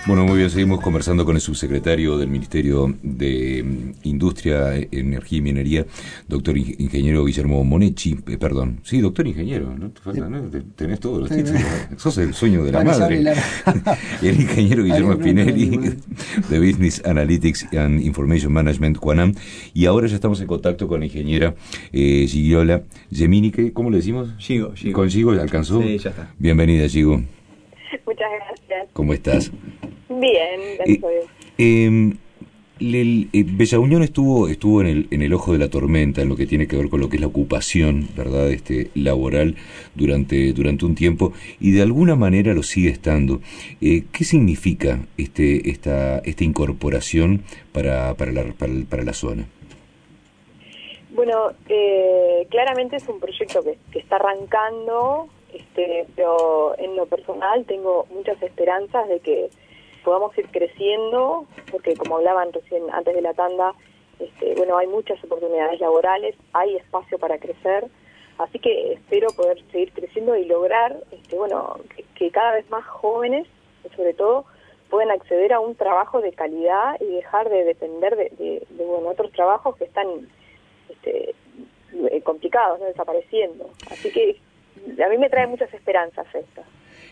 Bueno, muy bien, seguimos conversando con el subsecretario del Ministerio de Industria, Energía y Minería, doctor ingeniero Guillermo Monetti, perdón, sí, doctor ingeniero, no te falta nada, tenés todos los títulos, sos el sueño de la madre. El ingeniero Guillermo Spinelli, de Business Analytics and Information Management, QANAM, y ahora ya estamos en contacto con la ingeniera Gigliola Gemini, ¿cómo le decimos? Gigo. ¿Con Gigo alcanzó? Sí, ya está. Bienvenida, Gigo. Muchas gracias. ¿Cómo estás? Bien, gracias a Dios. Bella Unión estuvo en el ojo de la tormenta en lo que tiene que ver con lo que es la ocupación, ¿verdad? Laboral durante un tiempo, y de alguna manera lo sigue estando. ¿Qué significa esta incorporación para la zona? Bueno, claramente es un proyecto que está arrancando, pero en lo personal tengo muchas esperanzas de que podamos ir creciendo, porque como hablaban recién antes de la tanda, bueno, hay muchas oportunidades laborales, hay espacio para crecer, así que espero poder seguir creciendo y lograr, bueno, que cada vez más jóvenes, sobre todo, puedan acceder a un trabajo de calidad y dejar de depender de bueno, otros trabajos que están complicados, ¿no? Desapareciendo. Así que a mí me trae muchas esperanzas esto.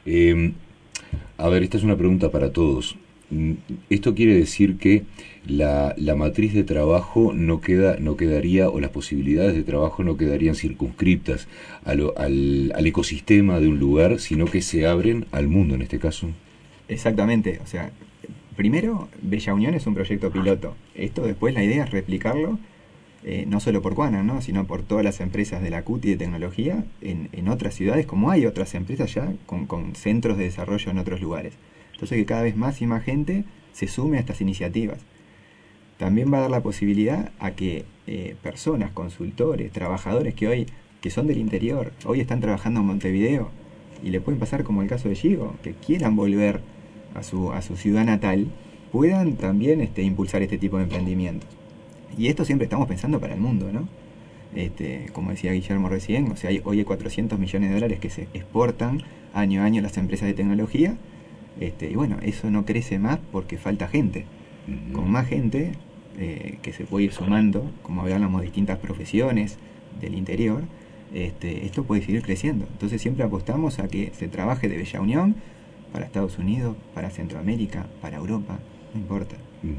A ver, esta es una pregunta para todos. ¿Esto quiere decir que la matriz de trabajo no quedaría, o las posibilidades de trabajo no quedarían circunscriptas al ecosistema de un lugar, sino que se abren al mundo en este caso? Exactamente, o sea, primero, Bella Unión es un proyecto piloto. Esto después la idea es replicarlo, no solo por QANAM, ¿no? Sino por todas las empresas de la CUTI de tecnología en otras ciudades, como hay otras empresas ya con centros de desarrollo en otros lugares. Entonces que cada vez más y más gente se sume a estas iniciativas. También va a dar la posibilidad a que personas, consultores, trabajadores que son del interior, hoy están trabajando en Montevideo, y le pueden pasar como el caso de Gigo, que quieran volver a su ciudad natal, puedan también impulsar este tipo de emprendimientos. Y esto siempre estamos pensando para el mundo, ¿no? Como decía Guillermo recién, o sea, hoy hay 400 millones de dólares que se exportan año a año las empresas de tecnología, y bueno, eso no crece más porque falta gente. Con más gente que se puede ir sumando, como hablamos, distintas profesiones del interior, esto puede seguir creciendo. Entonces siempre apostamos a que se trabaje de Bella Unión para Estados Unidos, para Centroamérica, para Europa, no importa.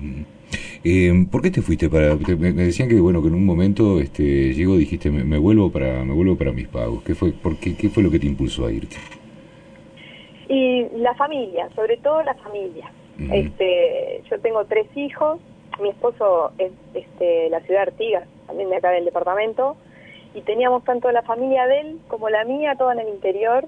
¿Por qué te fuiste me decían que bueno, que en un momento llegó, dijiste me vuelvo para mis pagos? ¿Qué fue lo que te impulsó a irte? Y la familia, sobre todo la familia. Yo tengo 3 hijos, mi esposo es la ciudad de Artigas, también de acá del departamento, y teníamos tanto la familia de él como la mía, toda en el interior,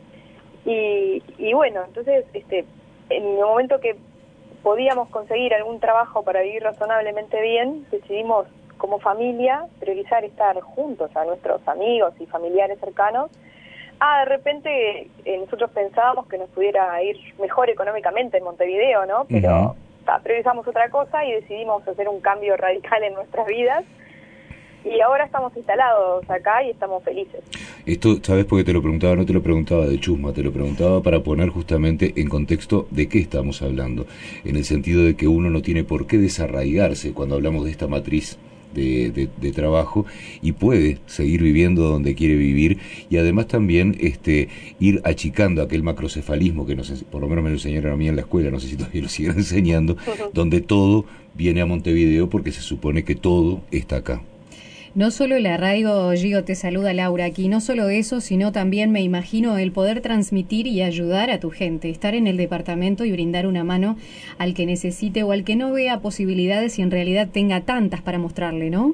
y bueno, entonces en el momento que podíamos conseguir algún trabajo para vivir razonablemente bien, decidimos como familia priorizar estar juntos a nuestros amigos y familiares cercanos. De repente nosotros pensábamos que nos pudiera ir mejor económicamente en Montevideo, ¿no? Pero priorizamos otra cosa y decidimos hacer un cambio radical en nuestras vidas. Y ahora estamos instalados acá y estamos felices. Esto, ¿sabes por qué te lo preguntaba? No te lo preguntaba de chusma, te lo preguntaba para poner justamente en contexto de qué estamos hablando. En el sentido de que uno no tiene por qué desarraigarse cuando hablamos de esta matriz de trabajo, y puede seguir viviendo donde quiere vivir, y además también ir achicando aquel macrocefalismo que por lo menos me lo enseñaron a mí en la escuela, no sé si todavía lo siguen enseñando, donde todo viene a Montevideo porque se supone que todo está acá. No solo el arraigo, Gigo, te saluda Laura aquí, no solo eso, sino también me imagino el poder transmitir y ayudar a tu gente, estar en el departamento y brindar una mano al que necesite o al que no vea posibilidades y en realidad tenga tantas para mostrarle, ¿no?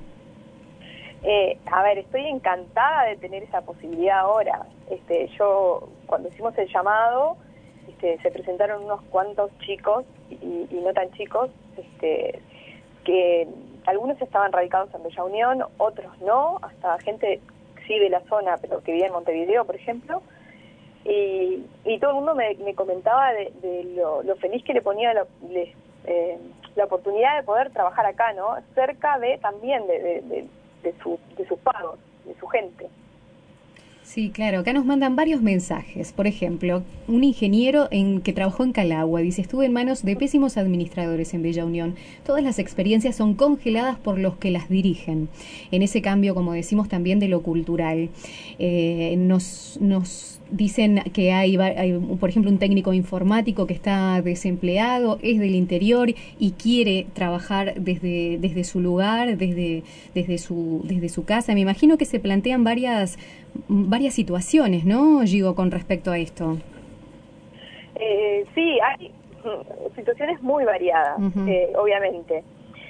A ver, estoy encantada de tener esa posibilidad ahora. Yo, cuando hicimos el llamado, se presentaron unos cuantos chicos y no tan chicos, que algunos estaban radicados en Bella Unión, otros no, hasta gente sí de la zona, pero que vivía en Montevideo, por ejemplo, y todo el mundo me comentaba de lo feliz que le ponía la oportunidad de poder trabajar acá, ¿no? Cerca también de sus pagos, de su gente. Sí, claro. Acá nos mandan varios mensajes. Por ejemplo, un ingeniero que trabajó en Calagua dice: estuve en manos de pésimos administradores en Bella Unión. Todas las experiencias son congeladas por los que las dirigen. En ese cambio, como decimos, también de lo cultural. Nos dicen que hay, por ejemplo, un técnico informático que está desempleado, es del interior y quiere trabajar desde su lugar, desde su casa. Me imagino que se plantean varias situaciones, ¿no, Gigo, con respecto a esto? Sí, hay situaciones muy variadas, obviamente.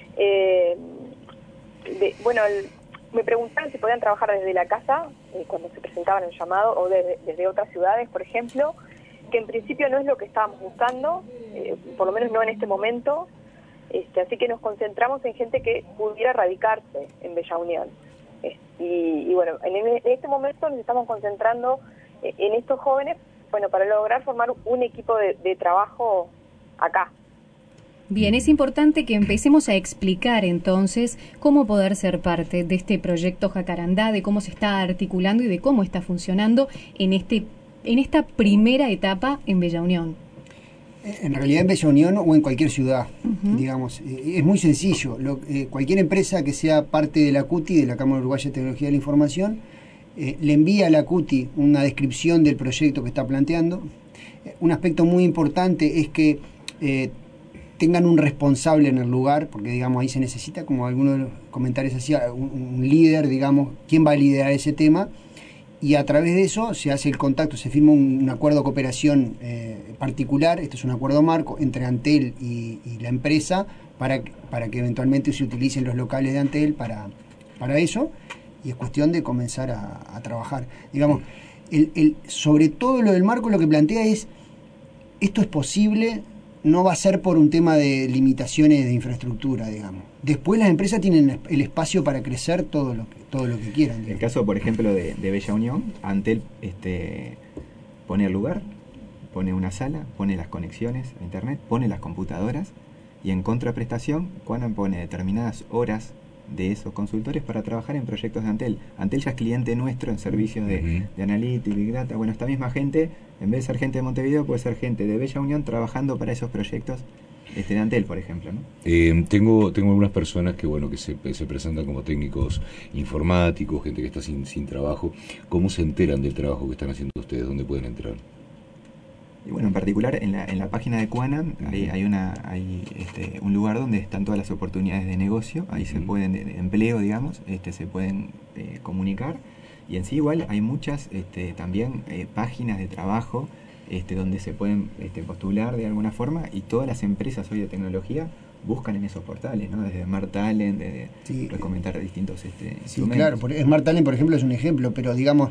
Me preguntaban si podían trabajar desde la casa cuando se presentaban el llamado, o desde otras ciudades, por ejemplo, que en principio no es lo que estábamos buscando, por lo menos no en este momento, así que nos concentramos en gente que pudiera radicarse en Bella Unión. Y bueno, en este momento nos estamos concentrando en estos jóvenes, bueno, para lograr formar un equipo de trabajo acá. Bien, es importante que empecemos a explicar entonces cómo poder ser parte de este proyecto Jacarandá, de cómo se está articulando y de cómo está funcionando en esta primera etapa en Bella Unión. En realidad en Bella Unión o en cualquier ciudad, digamos, es muy sencillo. Cualquier empresa que sea parte de la CUTI, de la Cámara Uruguaya de Tecnología de la Información, le envía a la CUTI una descripción del proyecto que está planteando. Un aspecto muy importante es que tengan un responsable en el lugar, porque digamos ahí se necesita, como algunos de los comentarios hacía, un líder, digamos, quién va a liderar ese tema, y a través de eso se hace el contacto, se firma un acuerdo de cooperación particular. Esto es un acuerdo marco entre Antel y la empresa para que eventualmente se utilicen los locales de Antel para eso, y es cuestión de comenzar a trabajar. Digamos, sobre todo lo del marco, lo que plantea es: esto es posible, no va a ser por un tema de limitaciones de infraestructura, digamos. Después las empresas tienen el espacio para crecer todo lo que quieran. En el caso, por ejemplo, de Bella Unión, Antel pone el lugar, pone una sala, pone las conexiones a internet, pone las computadoras, y en contraprestación, Quanam pone determinadas horas de esos consultores para trabajar en proyectos de Antel. Antel ya es cliente nuestro en servicios de Analytics, Big Data. Bueno, esta misma gente, en vez de ser gente de Montevideo, puede ser gente de Bella Unión trabajando para esos proyectos de Antel, por ejemplo, ¿no? Tengo algunas personas que se presentan como técnicos informáticos, gente que está sin trabajo. ¿Cómo se enteran del trabajo que están haciendo ustedes? ¿Dónde pueden entrar? Y bueno, en particular en la página de Quanam hay un lugar donde están todas las oportunidades de negocio. Ahí se pueden, de empleo, digamos, se pueden comunicar. Y en sí igual hay muchas también páginas de trabajo donde se pueden postular de alguna forma, y todas las empresas hoy de tecnología buscan en esos portales, ¿no? Desde Smart Talent, puedes comentar distintos instrumentos. Claro, Smart Talent, por ejemplo, es un ejemplo, pero digamos,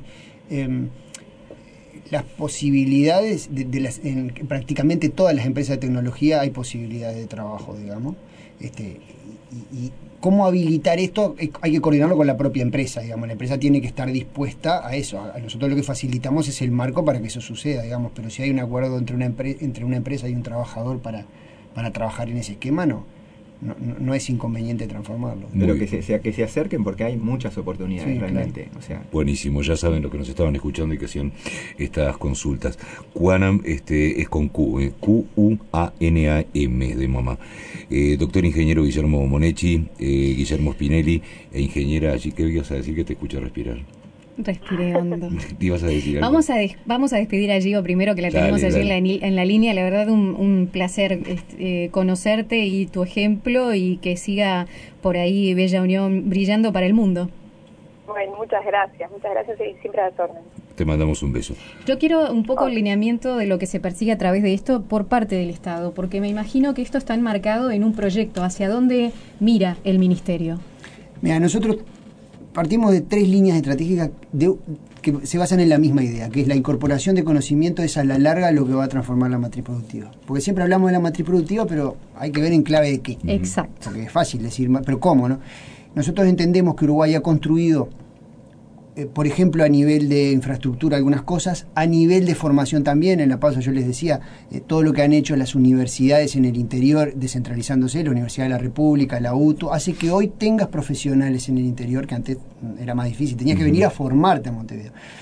las posibilidades en prácticamente todas las empresas de tecnología hay posibilidades de trabajo, digamos, y cómo habilitar esto hay que coordinarlo con la propia empresa, digamos. La empresa tiene que estar dispuesta a eso. A nosotros lo que facilitamos es el marco para que eso suceda, digamos, pero si hay un acuerdo entre una empresa y un trabajador para trabajar en ese esquema, no es inconveniente transformarlo. Pero que se acerquen, porque hay muchas oportunidades, realmente. Claro. O sea, buenísimo, ya saben los que nos estaban escuchando y que hacían estas consultas. Quanam es con Q, Q-U-A-N-A-M de mamá. Doctor ingeniero Guillermo Monechi, Guillermo Spinelli e ingeniera allí. ¿Qué ibas a decir que te escucha respirar? Respiré hondo. ¿Te ibas a decir algo? Vamos a despedir a Gigo primero, que la tenemos allí en la línea. La verdad, un placer conocerte y tu ejemplo, y que siga por ahí Bella Unión brillando para el mundo. Bueno, muchas gracias y siempre a las órdenes. Te mandamos un beso. Yo quiero un poco el lineamiento de lo que se persigue a través de esto por parte del Estado, porque me imagino que esto está enmarcado en un proyecto. ¿Hacia dónde mira el Ministerio? Mira, nosotros partimos de 3 líneas estratégicas que se basan en la misma idea, que es la incorporación de conocimiento. Es a la larga lo que va a transformar la matriz productiva. Porque siempre hablamos de la matriz productiva, pero hay que ver en clave de qué. Exacto. Porque es fácil decir, pero ¿cómo, no? Nosotros entendemos que Uruguay ha construido, por ejemplo, a nivel de infraestructura algunas cosas, a nivel de formación también. En la pausa yo les decía todo lo que han hecho las universidades en el interior, descentralizándose, la Universidad de la República, la UTO, hace que hoy tengas profesionales en el interior, que antes era más difícil, tenías que venir a formarte a Montevideo.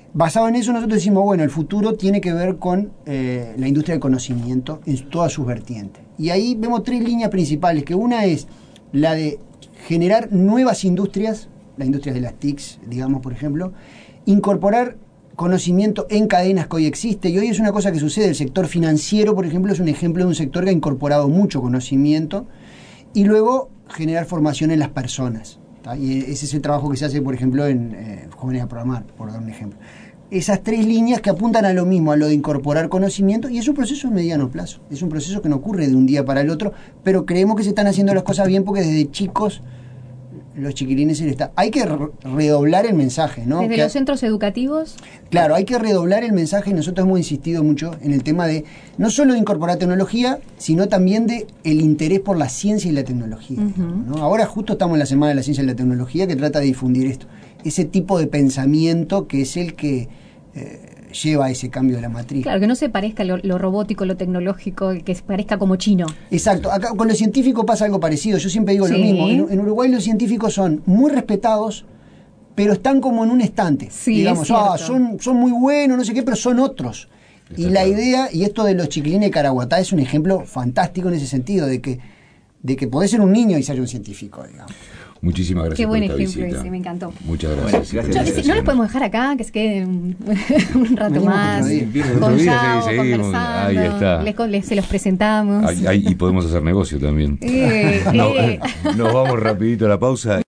basado en eso nosotros decimos, bueno, el futuro tiene que ver con la industria del conocimiento en todas sus vertientes. Y ahí vemos 3 líneas principales, que una es la de generar nuevas industrias, las industrias de las TICs, digamos, por ejemplo, incorporar conocimiento en cadenas que hoy existe, y hoy es una cosa que sucede. El sector financiero, por ejemplo, es un ejemplo de un sector que ha incorporado mucho conocimiento, y luego generar formación en las personas, ¿tá? Y ese es el trabajo que se hace, por ejemplo, en Jóvenes a Programar, por dar un ejemplo. Esas 3 líneas que apuntan a lo mismo, a lo de incorporar conocimiento, y es un proceso de mediano plazo, es un proceso que no ocurre de un día para el otro, pero creemos que se están haciendo las cosas bien porque desde chicos los chiquilines se les está... Hay que redoblar el mensaje, ¿no? Desde los centros educativos. Claro, hay que redoblar el mensaje, y nosotros hemos insistido mucho en el tema de no solo de incorporar tecnología, sino también de el interés por la ciencia y la tecnología. ¿No? Ahora justo estamos en la Semana de la Ciencia y la Tecnología, que trata de difundir esto, ese tipo de pensamiento que es el que lleva a ese cambio de la matriz. Claro, que no se parezca lo robótico, lo tecnológico, que se parezca como chino. Exacto. Acá con los científicos pasa algo parecido. Yo siempre digo lo mismo. En Uruguay los científicos son muy respetados, pero están como en un estante. Sí, digamos, son muy buenos, no sé qué, pero son otros. Y la idea, y esto de los chiquilines de Caraguatá es un ejemplo fantástico en ese sentido, de que podés ser un niño y ser un científico, digamos. Muchísimas gracias. Qué buen por esta ejemplo visita. ese, me encantó. Muchas gracias. Bueno, gracias. No los podemos dejar acá, que se queden un rato Venimos más. otro día. Otro Con día, Yao, sí, seguimos. conversando. Ahí está. Se los presentamos. Y podemos hacer negocio también. Nos vamos rapidito a la pausa.